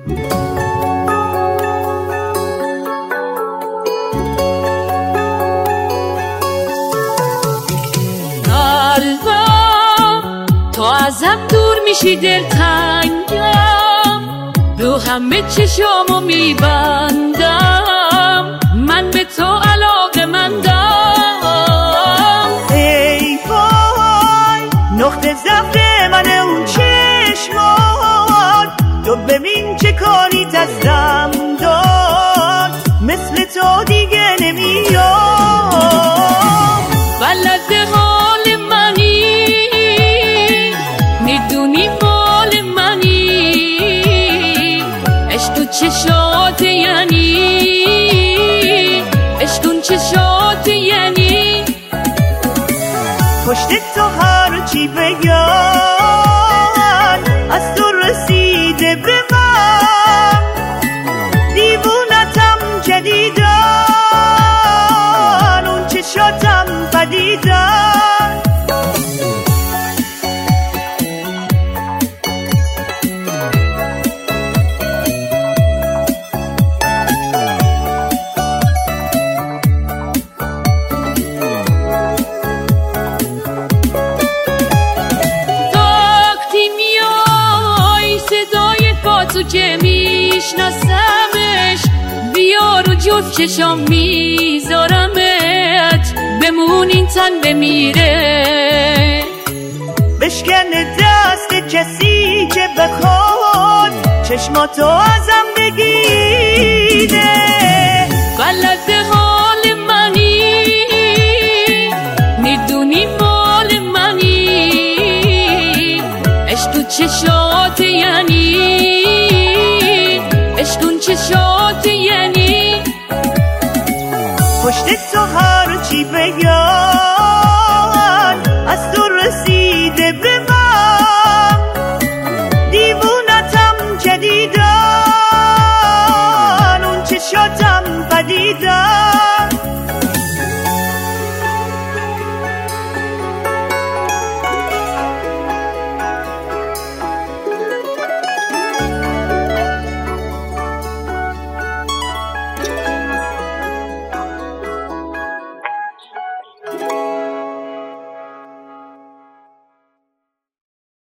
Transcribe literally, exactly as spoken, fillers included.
تو ازم دور میشی دلتنگم، رو همه چشامو میبندم، من به تو علاقه مندم. ای وای نقطه ضعف من اون چشمات، تو ببین چه کاری دستم داد، مثل تو دیگه نمیام. بلد حال منی، میدونی مال منی، عشق تو چشات یعنی، عشق اون چشات یعنی. پشت تو هر چی بگن از تو رسیده به من، دیوونتم جدیدن، اون چشاتم پدیدن. تو که میشناسمش بیار و جز چشام میذارمت، بمون این تن بمیره. بشکن دست کسی که بخواد چشماتو ازم بگیره. بلد